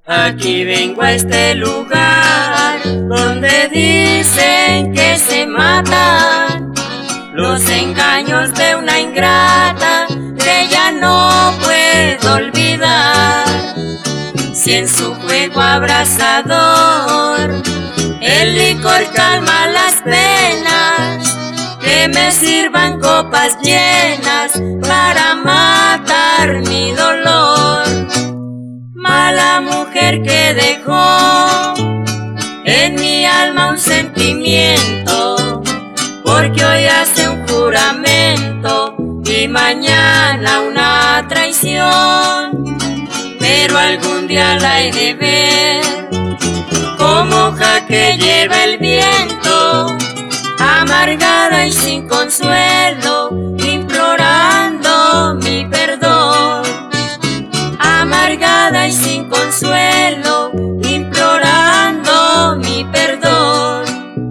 Aquí vengo a este lugar donde dicen que se matan los engaños de una ingrata que ya no puedo olvidar. Si en su juego abrasador el licor calma las penas, que me sirvan copas llenas para matar mi dolor. Mala mujer que dejó en mi alma un sentimiento, porque hoy hace un juramento y mañana una traición. Pero algún día la he de ver como hoja que lleva el viento, amargada y sin consuelo, implorando mi perdón. Amargada y sin consuelo, implorando mi perdón.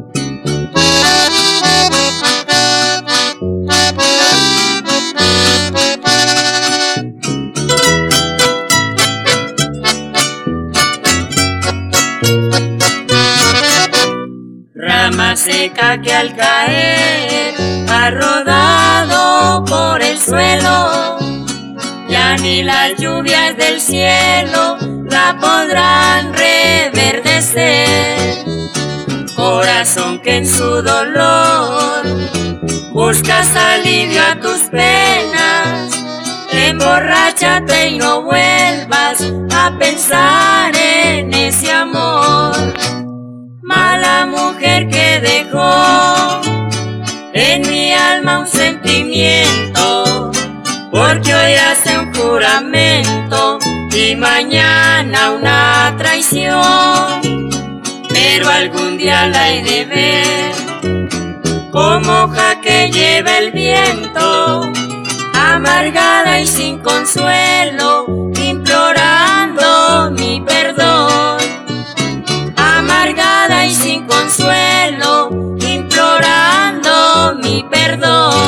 Rama seca que al caer ha rodado por el suelo, ya ni las lluvias del cielo la podrán reverdecer. Corazón que en su dolor buscas alivio a tus penas, emborráchate y no vuelvas a pensar en ese amor. Mala mujer que dejó en mi alma un sentimiento, porque hoy hace un juramento y mañana una traición. Pero algún día la he de ver como hoja que lleva el viento, amargada y sin consuelo, implorando mi perdón. Amargada y sin consuelo, implorando mi perdón.